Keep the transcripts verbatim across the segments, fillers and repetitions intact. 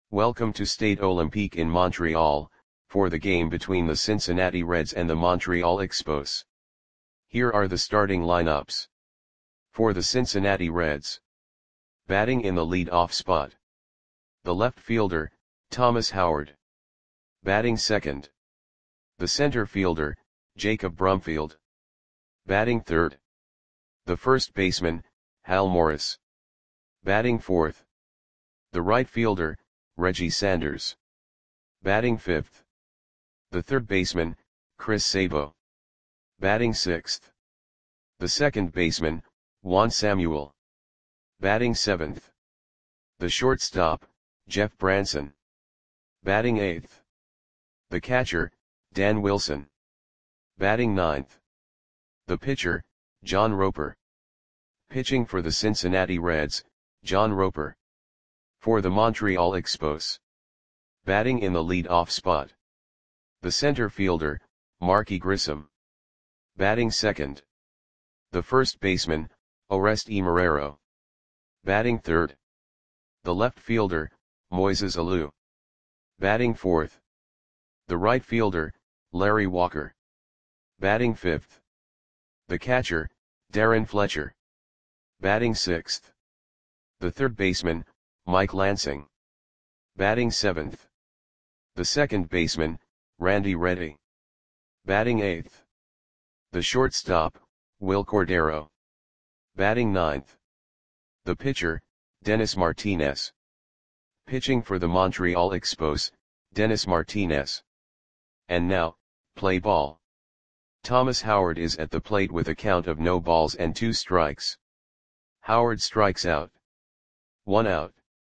Welcome to Stade Olympique in Montreal, for the game between the Cincinnati Reds and the Montreal Expos. Here are the starting lineups. For the Cincinnati Reds. Batting in the lead-off spot. The left fielder, Thomas Howard. Batting second. The center fielder, Jacob Brumfield. Batting third. The first baseman, Hal Morris. Batting fourth. The right fielder, Reggie Sanders. Batting fifth. The third baseman, Chris Sabo. Batting sixth. The second baseman, Juan Samuel. Batting seventh. The shortstop, Jeff Branson. Batting eighth. The catcher, Dan Wilson. Batting ninth. The pitcher, John Roper. Pitching for the Cincinnati Reds, John Roper. For the Montreal Expos. Batting in the lead-off spot. The center fielder, Marky Grissom. Batting second. The first baseman, Oreste Marrero. Batting third. The left fielder, Moises Alou. Batting fourth. The right fielder, Larry Walker. Batting fifth. The catcher, Darren Fletcher. Batting sixth. The third baseman, Mike Lansing. Batting seventh. The second baseman, Randy Reddy. Batting eighth. The shortstop, Will Cordero. Batting ninth. The pitcher, Dennis Martinez. Pitching for the Montreal Expos, Dennis Martinez. And now, play ball. Thomas Howard is at the plate with a count of no balls and two strikes. Howard strikes out. One out.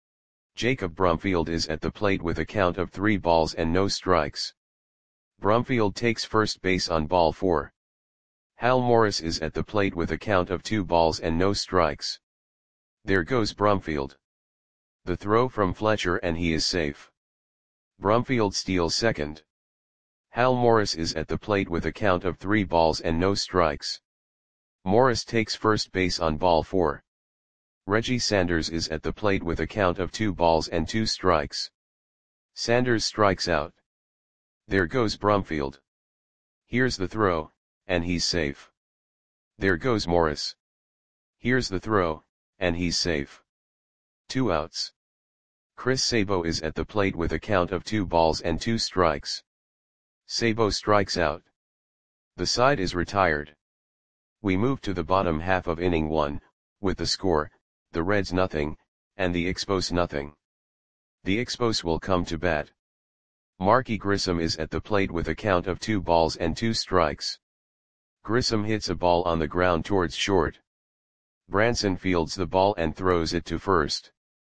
Jacob Brumfield is at the plate with a count of three balls and no strikes. Brumfield takes first base on ball four. Hal Morris is at the plate with a count of two balls and no strikes. There goes Brumfield. The throw from Fletcher and he is safe. Brumfield steals second. Hal Morris is at the plate with a count of three balls and no strikes. Morris takes first base on ball four. Reggie Sanders is at the plate with a count of two balls and two strikes. Sanders strikes out. There goes Brumfield. Here's the throw, and he's safe. There goes Morris. Here's the throw, and he's safe. Two outs. Chris Sabo is at the plate with a count of two balls and two strikes. Sabo strikes out. The side is retired. We move to the bottom half of inning one, with the score, the Reds nothing, and the Expos nothing. The Expos will come to bat. Marky Grissom is at the plate with a count of two balls and two strikes. Grissom hits a ball on the ground towards short. Branson fields the ball and throws it to first.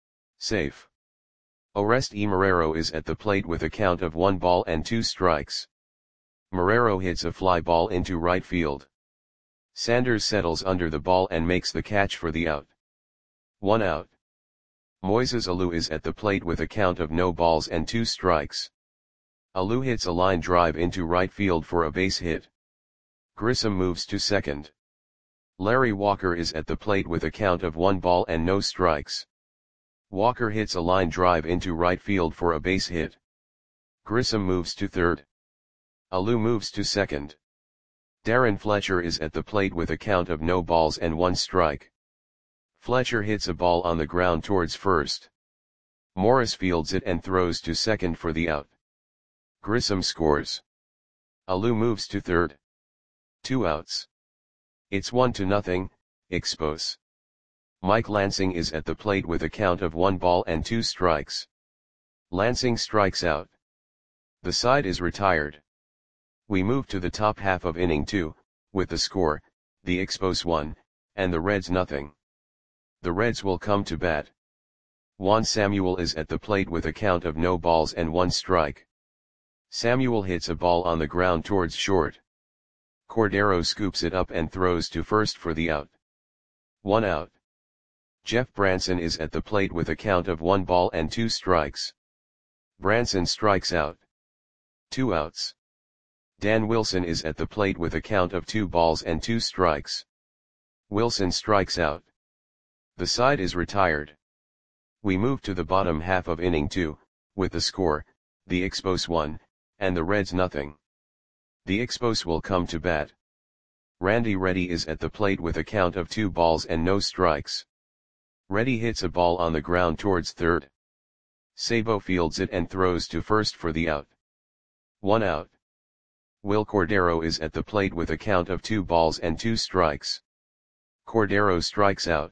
Safe. Oreste Marrero is at the plate with a count of one ball and two strikes. Marrero hits a fly ball into right field. Sanders settles under the ball and makes the catch for the out. One out. Moises Alou is at the plate with a count of no balls and two strikes. Alou hits a line drive into right field for a base hit. Grissom moves to second. Larry Walker is at the plate with a count of one ball and no strikes. Walker hits a line drive into right field for a base hit. Grissom moves to third. Alou moves to second. Darren Fletcher is at the plate with a count of no balls and one strike. Fletcher hits a ball on the ground towards first. Morris fields it and throws to second for the out. Grissom scores. Alou moves to third. Two outs. It's one to nothing, Expos. Mike Lansing is at the plate with a count of one ball and two strikes. Lansing strikes out. The side is retired. We move to the top half of inning two, with the score, the Expos one, and the Reds nothing. The Reds will come to bat. Juan Samuel is at the plate with a count of no balls and one strike. Samuel hits a ball on the ground towards short. Cordero scoops it up and throws to first for the out. One out. Jeff Branson is at the plate with a count of one ball and two strikes. Branson strikes out. Two outs. Dan Wilson is at the plate with a count of two balls and two strikes. Wilson strikes out. The side is retired. We move to the bottom half of inning two, with the score, the Expos one, and the Reds nothing. The Expos will come to bat. Randy Reddy is at the plate with a count of two balls and no strikes. Reddy hits a ball on the ground towards third. Sabo fields it and throws to first for the out. One out. Will Cordero is at the plate with a count of two balls and two strikes. Cordero strikes out.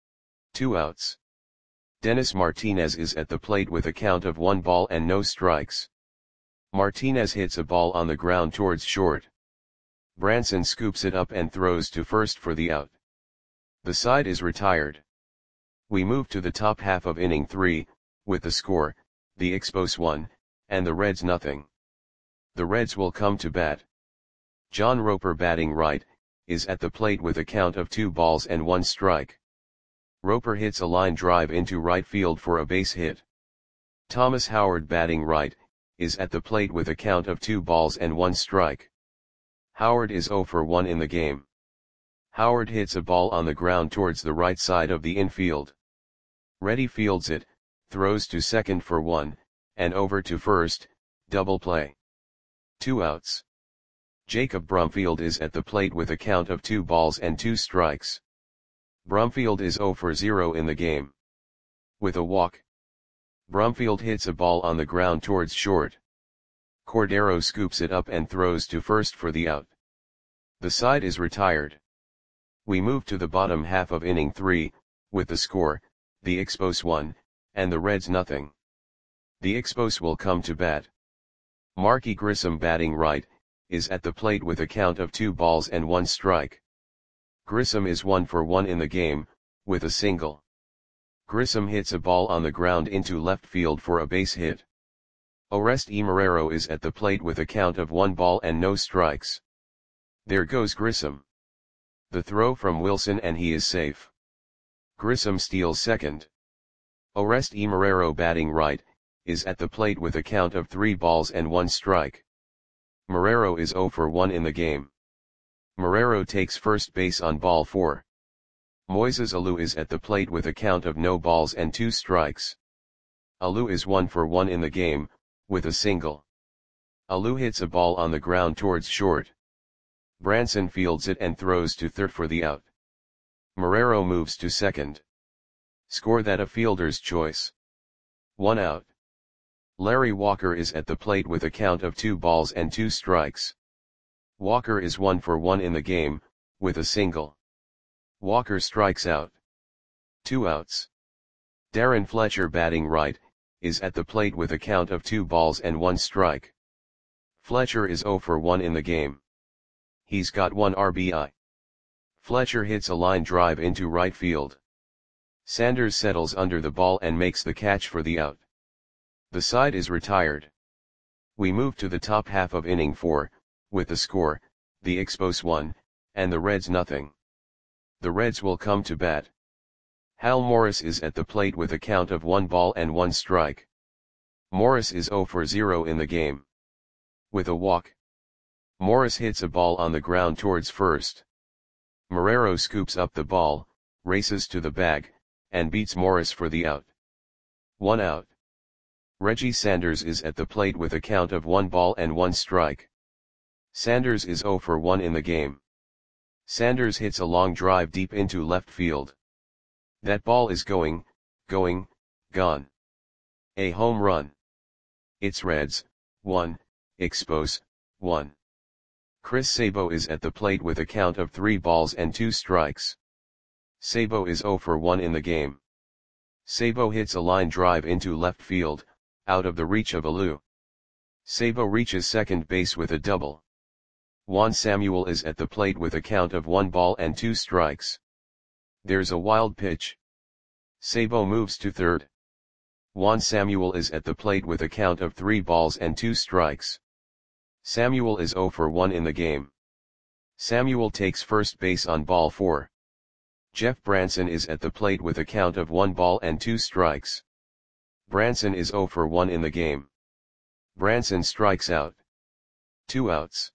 Two outs. Dennis Martinez is at the plate with a count of one ball and no strikes. Martinez hits a ball on the ground towards short. Branson scoops it up and throws to first for the out. The side is retired. We move to the top half of inning three, with the score, the Expos one, and the Reds nothing. The Reds will come to bat. John Roper, batting right, is at the plate with a count of two balls and one strike. Roper hits a line drive into right field for a base hit. Thomas Howard, batting right, is at the plate with a count of two balls and one strike. Howard is oh for one in the game. Howard hits a ball on the ground towards the right side of the infield. Reddy fields it, throws to second for one, and over to first, double play. Two outs. Jacob Brumfield is at the plate with a count of two balls and two strikes. Brumfield is oh for zero in the game. With a walk. Brumfield hits a ball on the ground towards short. Cordero scoops it up and throws to first for the out. The side is retired. We move to the bottom half of inning three, with the score, the Expos one, and the Reds nothing. The Expos will come to bat. Marky Grissom, batting right, is at the plate with a count of two balls and one strike. Grissom is one for one in the game, with a single. Grissom hits a ball on the ground into left field for a base hit. Oreste Marrero is at the plate with a count of one ball and no strikes. There goes Grissom. The throw from Wilson and he is safe. Grissom steals second. Oreste Marrero, batting right, is at the plate with a count of three balls and one strike. Marrero is oh for one in the game. Marrero takes first base on ball four. Moises Alou is at the plate with a count of no balls and two strikes. Alou is one for one in the game, with a single. Alou hits a ball on the ground towards short. Branson fields it and throws to third for the out. Marrero moves to second. Score that a fielder's choice. One out. Larry Walker is at the plate with a count of two balls and two strikes. Walker is one for one in the game, with a single. Walker strikes out. Two outs. Darren Fletcher, batting right, is at the plate with a count of two balls and one strike. Fletcher is oh for one in the game. He's got one R B I. Fletcher hits a line drive into right field. Sanders settles under the ball and makes the catch for the out. The side is retired. We move to the top half of inning four, with the score, the Expos one, and the Reds nothing. The Reds will come to bat. Hal Morris is at the plate with a count of one ball and one strike. Morris is oh for zero in the game. With a walk. Morris hits a ball on the ground towards first. Marrero scoops up the ball, races to the bag, and beats Morris for the out. One out. Reggie Sanders is at the plate with a count of one ball and one strike. Sanders is oh for one in the game. Sanders hits a long drive deep into left field. That ball is going, going, gone. A home run. It's Reds, one, Expos, one. Chris Sabo is at the plate with a count of three balls and two strikes. Sabo is oh for one in the game. Sabo hits a line drive into left field, out of the reach of Alou. Sabo reaches second base with a double. Juan Samuel is at the plate with a count of one ball and two strikes. There's a wild pitch. Sabo moves to third. Juan Samuel is at the plate with a count of three balls and two strikes. Samuel is oh for one in the game. Samuel takes first base on ball four. Jeff Branson is at the plate with a count of one ball and two strikes. Branson is oh for one in the game. Branson strikes out. Two outs.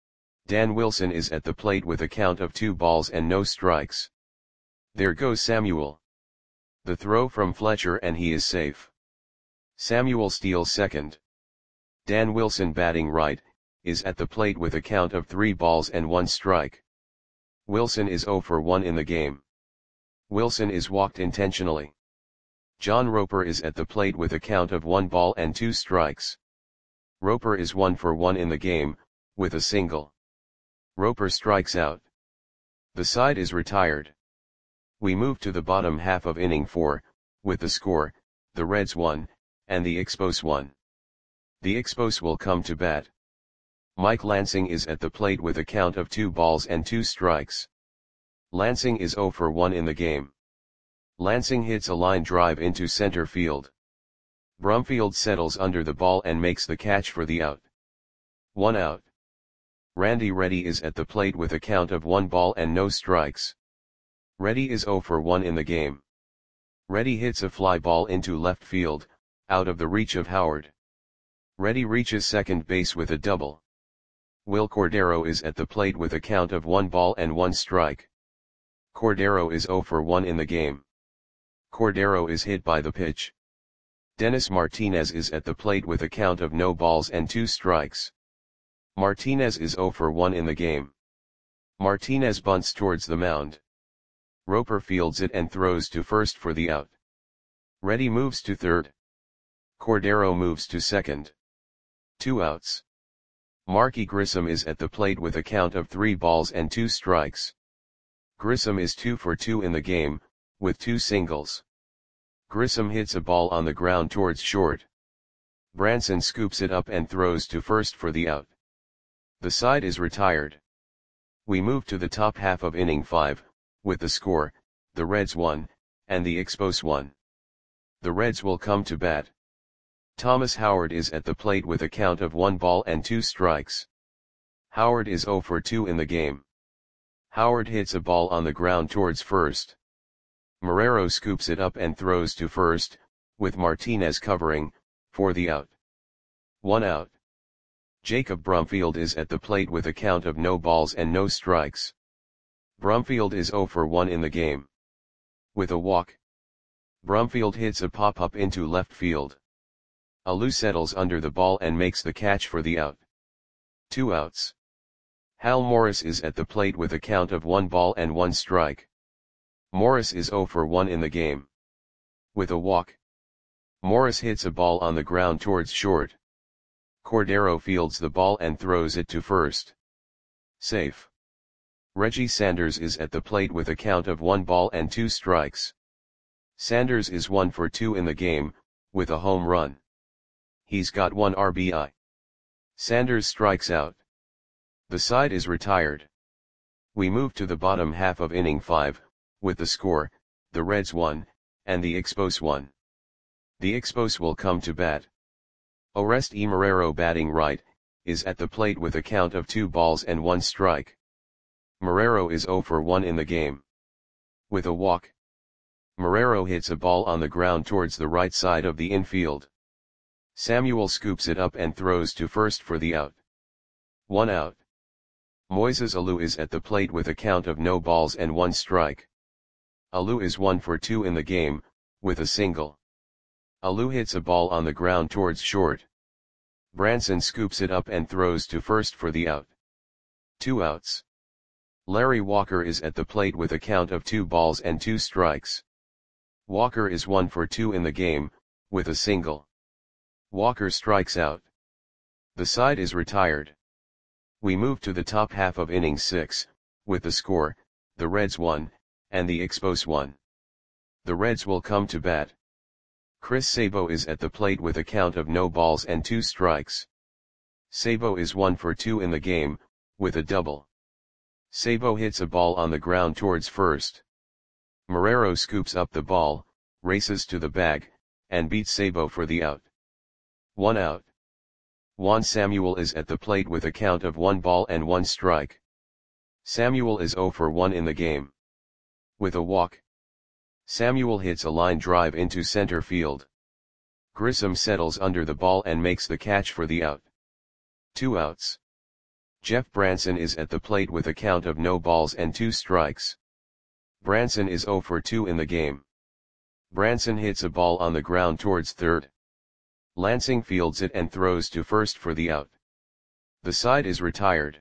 Dan Wilson is at the plate with a count of two balls and no strikes. There goes Samuel. The throw from Fletcher and he is safe. Samuel steals second. Dan Wilson batting right, is at the plate with a count of three balls and one strike. Wilson is zero for one in the game. Wilson is walked intentionally. John Roper is at the plate with a count of one ball and two strikes. Roper is one for one in the game, with a single. Roper strikes out. The side is retired. We move to the bottom half of inning four, with the score, the Reds one, and the Expos one. The Expos will come to bat. Mike Lansing is at the plate with a count of two balls and two strikes. Lansing is zero for one in the game. Lansing hits a line drive into center field. Brumfield settles under the ball and makes the catch for the out. One out. Randy Reddy is at the plate with a count of one ball and no strikes. Reddy is zero for one in the game. Reddy hits a fly ball into left field, out of the reach of Howard. Reddy reaches second base with a double. Will Cordero is at the plate with a count of one ball and one strike. Cordero is zero for one in the game. Cordero is hit by the pitch. Dennis Martinez is at the plate with a count of no balls and two strikes. Martinez is zero for one in the game. Martinez bunts towards the mound. Roper fields it and throws to first for the out. Reddy moves to third. Cordero moves to second. Two outs. Marky Grissom is at the plate with a count of three balls and two strikes. Grissom is two for two in the game, with two singles. Grissom hits a ball on the ground towards short. Branson scoops it up and throws to first for the out. The side is retired. We move to the top half of inning five, with the score, the Reds one, and the Expos one. The Reds will come to bat. Thomas Howard is at the plate with a count of one ball and two strikes. Howard is zero for two in the game. Howard hits a ball on the ground towards first. Marrero scoops it up and throws to first, with Martinez covering, for the out. One out. Jacob Brumfield is at the plate with a count of no balls and no strikes. Brumfield is zero for one in the game. With a walk. Brumfield hits a pop-up into left field. Alou settles under the ball and makes the catch for the out. Two outs. Hal Morris is at the plate with a count of one ball and one strike. Morris is zero for one in the game. With a walk. Morris hits a ball on the ground towards short. Cordero fields the ball and throws it to first. Safe. Reggie Sanders is at the plate with a count of one ball and two strikes. Sanders is one for two in the game, with a home run. He's got one R B I. Sanders strikes out. The side is retired. We move to the bottom half of inning five, with the score, the Reds one, and the Expos one. The Expos will come to bat. Oreste Marrero batting right, is at the plate with a count of two balls and one strike. Marrero is zero for one in the game. With a walk. Marrero hits a ball on the ground towards the right side of the infield. Samuel scoops it up and throws to first for the out. One out. Moises Alou is at the plate with a count of no balls and one strike. Alou is one for two in the game, with a single. Alou hits a ball on the ground towards short. Branson scoops it up and throws to first for the out. Two outs. Larry Walker is at the plate with a count of two balls and two strikes. Walker is one for two in the game, with a single. Walker strikes out. The side is retired. We move to the top half of inning six, with the score, the Reds one, and the Expos one. The Reds will come to bat. Chris Sabo is at the plate with a count of no balls and two strikes. Sabo is one for two in the game, with a double. Sabo hits a ball on the ground towards first. Marrero scoops up the ball, races to the bag, and beats Sabo for the out. One out. Juan Samuel is at the plate with a count of one ball and one strike. Samuel is zero for one in the game. With a walk. Samuel hits a line drive into center field. Grissom settles under the ball and makes the catch for the out. Two outs. Jeff Branson is at the plate with a count of no balls and two strikes. Branson is zero for two in the game. Branson hits a ball on the ground towards third. Lansing fields it and throws to first for the out. The side is retired.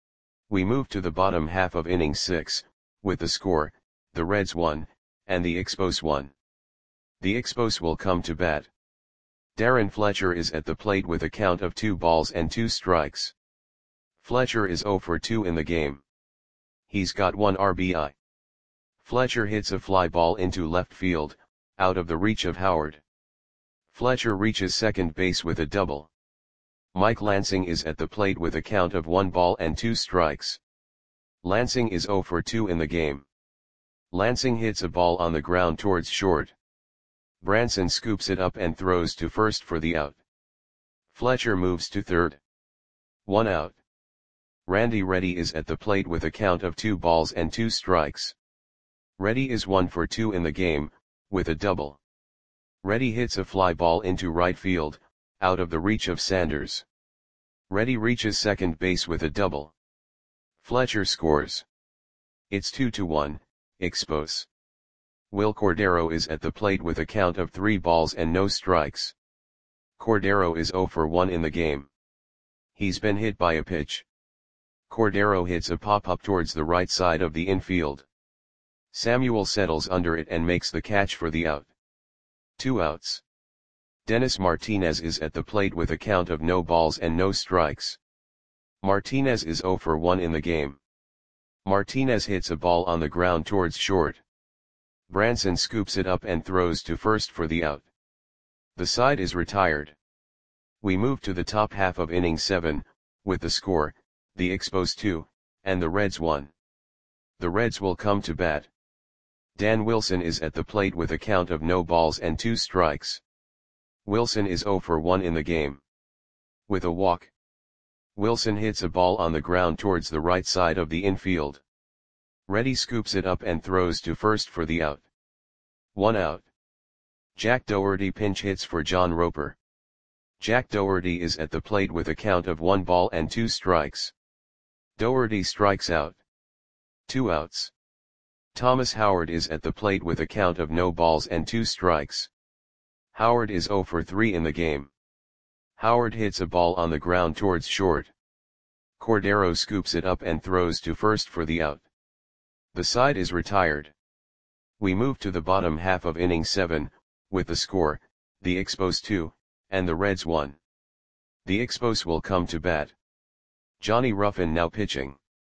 We move to the bottom half of inning six, with the score, the Reds one, and the Expos one. The Expos will come to bat. Darren Fletcher is at the plate with a count of two balls and two strikes. Fletcher is oh for two in the game. He's got one R B I. Fletcher hits a fly ball into left field, out of the reach of Howard. Fletcher reaches second base with a double. Mike Lansing is at the plate with a count of one ball and two strikes. Lansing is oh for two in the game. Lansing hits a ball on the ground towards short. Branson scoops it up and throws to first for the out. Fletcher moves to third. One out. Randy Reddy is at the plate with a count of two balls and two strikes. Reddy is one for two in the game, with a double. Reddy hits a fly ball into right field, out of the reach of Sanders. Reddy reaches second base with a double. Fletcher scores. It's two to one, Expos. Will Cordero is at the plate with a count of three balls and no strikes. Cordero is oh for one in the game. He's been hit by a pitch. Cordero hits a pop-up towards the right side of the infield. Samuel settles under it and makes the catch for the out. Two outs. Dennis Martinez is at the plate with a count of no balls and no strikes. Martinez is oh for one in the game. Martinez hits a ball on the ground towards short. Branson scoops it up and throws to first for the out. The side is retired. We move to the top half of inning seven, with the score, the Expos two, and the Reds one. The Reds will come to bat. Dan Wilson is at the plate with a count of no balls and two strikes. Wilson is oh for one in the game. With a walk. Wilson hits a ball on the ground towards the right side of the infield. Reddy scoops it up and throws to first for the out. One out. Jack Dougherty pinch hits for John Roper. Jack Dougherty is at the plate with a count of one ball and two strikes. Dougherty strikes out. Two outs. Thomas Howard is at the plate with a count of no balls and two strikes. Howard is oh for three in the game. Howard hits a ball on the ground towards short. Cordero scoops it up and throws to first for the out. The side is retired. We move to the bottom half of inning seven, with the score, the Expos two, and the Reds one. The Expos will come to bat. Johnny Ruffin now pitching.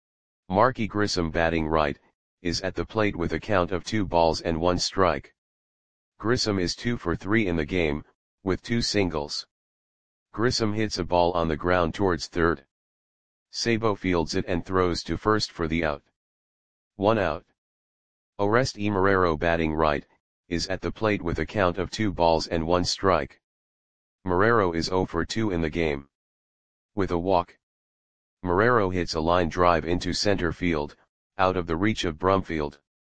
Marky Grissom batting right, is at the plate with a count of two balls and one strike. Grissom is two for three in the game, with two singles. Grissom hits a ball on the ground towards third. Sabo fields it and throws to first for the out. One out. Oreste Marrero batting right, is at the plate with a count of two balls and one strike. Marrero is oh for two in the game. With a walk. Marrero hits a line drive into center field, out of the reach of Brumfield.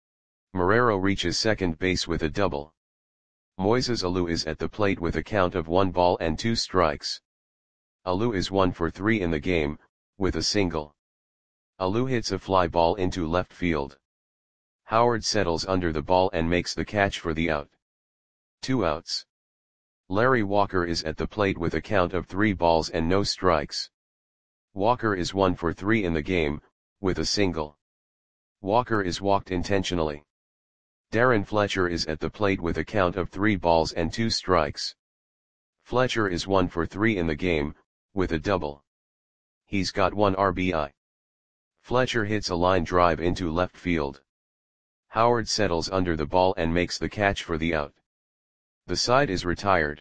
Marrero reaches second base with a double. Moises Alou is at the plate with a count of one ball and two strikes. Alou is one for three in the game, with a single. Alou hits a fly ball into left field. Howard settles under the ball and makes the catch for the out. Two outs. Larry Walker is at the plate with a count of three balls and no strikes. Walker is one for three in the game, with a single. Walker is walked intentionally. Darren Fletcher is at the plate with a count of three balls and two strikes. Fletcher is one for three in the game, with a double. He's got one R B I. Fletcher hits a line drive into left field. Howard settles under the ball and makes the catch for the out. The side is retired.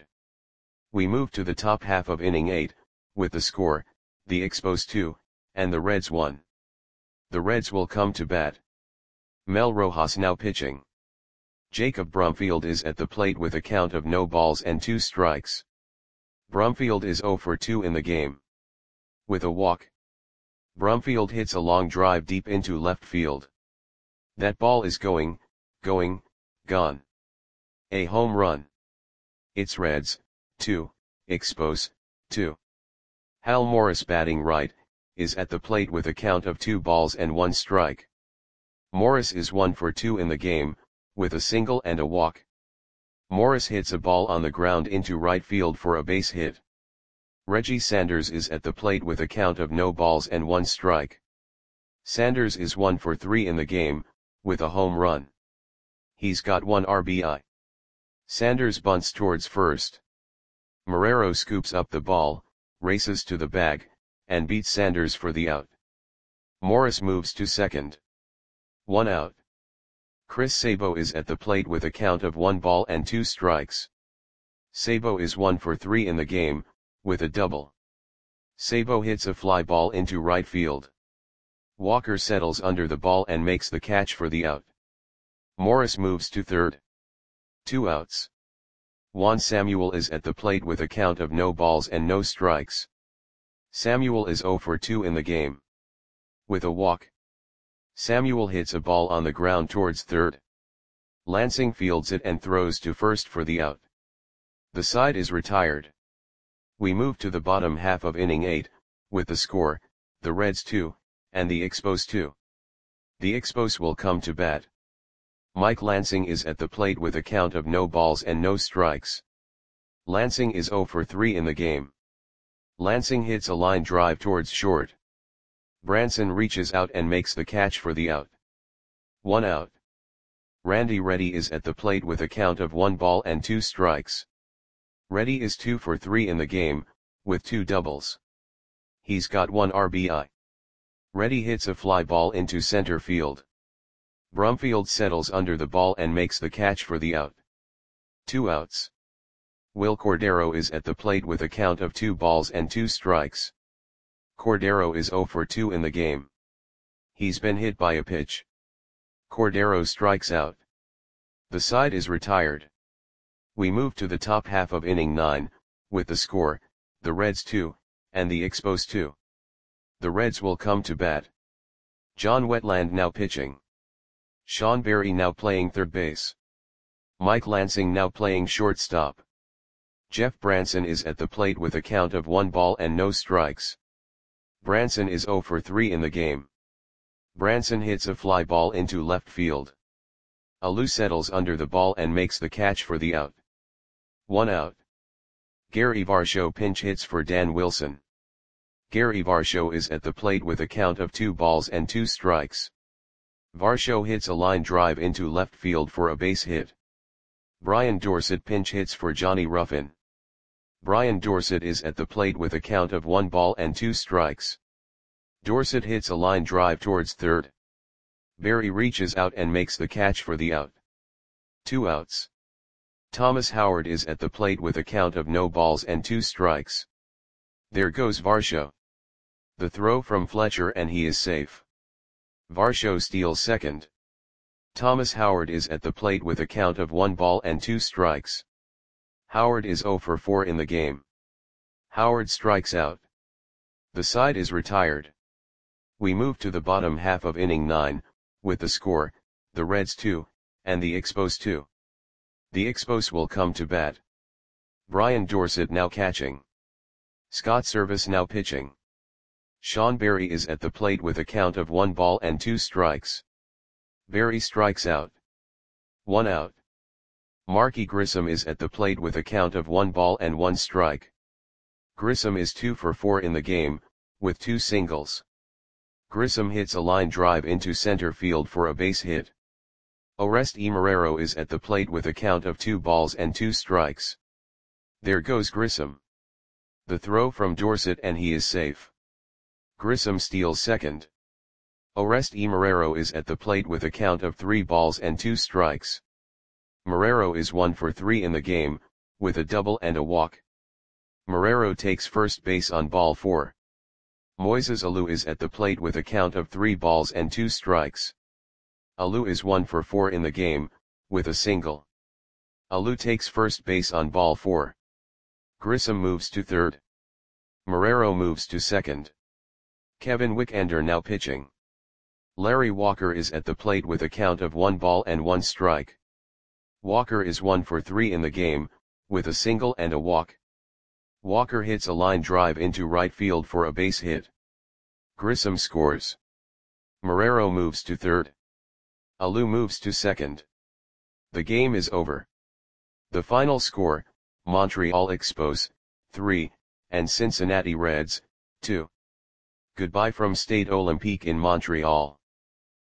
We move to the top half of inning eight, with the score, the Expos two, and the Reds one. The Reds will come to bat. Mel Rojas now pitching. Jacob Brumfield is at the plate with a count of no balls and two strikes. Brumfield is oh for two in the game. With a walk. Brumfield hits a long drive deep into left field. That ball is going, going, gone. A home run. It's Reds, two, Expos, two. Hal Morris batting right, is at the plate with a count of two balls and one strike. Morris is one for two in the game, with a single and a walk. Morris hits a ball on the ground into right field for a base hit. Reggie Sanders is at the plate with a count of no balls and one strike. Sanders is one for three in the game, with a home run. He's got one R B I. Sanders bunts towards first. Marrero scoops up the ball, races to the bag, and beats Sanders for the out. Morris moves to second. One out. Chris Sabo is at the plate with a count of one ball and two strikes. Sabo is one for three in the game, with a double. Sabo hits a fly ball into right field. Walker settles under the ball and makes the catch for the out. Morris moves to third. Two outs. Juan Samuel is at the plate with a count of no balls and no strikes. Samuel is zero for two in the game. With a walk. Samuel hits a ball on the ground towards third. Lansing fields it and throws to first for the out. The side is retired. We move to the bottom half of inning eight, with the score, the Reds two, and the Expos two. The Expos will come to bat. Mike Lansing is at the plate with a count of no balls and no strikes. Lansing is zero for three in the game. Lansing hits a line drive towards short. Branson reaches out and makes the catch for the out. One out. Randy Reddy is at the plate with a count of one ball and two strikes. Reddy is two for three in the game, with two doubles. He's got one R B I. Reddy hits a fly ball into center field. Brumfield settles under the ball and makes the catch for the out. Two outs. Will Cordero is at the plate with a count of two balls and two strikes. Cordero is zero for two in the game. He's been hit by a pitch. Cordero strikes out. The side is retired. We move to the top half of inning nine, with the score, the Reds two, and the Expos two. The Reds will come to bat. John Wetland now pitching. Sean Berry now playing third base. Mike Lansing now playing shortstop. Jeff Branson is at the plate with a count of one ball and no strikes. Branson is zero for three in the game. Branson hits a fly ball into left field. Alou settles under the ball and makes the catch for the out. One out. Gary Varsho pinch hits for Dan Wilson. Gary Varsho is at the plate with a count of two balls and two strikes. Varsho hits a line drive into left field for a base hit. Brian Dorsett pinch hits for Johnny Ruffin. Brian Dorsett is at the plate with a count of one ball and two strikes. Dorsett hits a line drive towards third. Berry reaches out and makes the catch for the out. Two outs. Thomas Howard is at the plate with a count of no balls and two strikes. There goes Varsho. The throw from Fletcher and he is safe. Varsho steals second. Thomas Howard is at the plate with a count of one ball and two strikes. Howard is zero for four in the game. Howard strikes out. The side is retired. We move to the bottom half of inning nine, with the score, the Reds two, and the Expos two. The Expos will come to bat. Brian Dorsett now catching. Scott Service now pitching. Sean Berry is at the plate with a count of one ball and two strikes. Berry strikes out. One out. Marky Grissom is at the plate with a count of one ball and one strike. Grissom is two for four in the game, with two singles. Grissom hits a line drive into center field for a base hit. Oreste Marrero is at the plate with a count of two balls and two strikes. There goes Grissom. The throw from Dorsett and he is safe. Grissom steals second. Oreste Marrero is at the plate with a count of three balls and two strikes. Marrero is one for three in the game, with a double and a walk. Marrero takes first base on ball four. Moises Alou is at the plate with a count of three balls and two strikes. Alou is one for four in the game, with a single. Alou takes first base on ball four. Grissom moves to third. Marrero moves to second. Kevin Wickender now pitching. Larry Walker is at the plate with a count of one ball and one strike. Walker is one for three in the game, with a single and a walk. Walker hits a line drive into right field for a base hit. Grissom scores. Marrero moves to third. Alou moves to second. The game is over. The final score, Montreal Expos, three, and Cincinnati Reds, two. Goodbye from Stade Olympique in Montreal.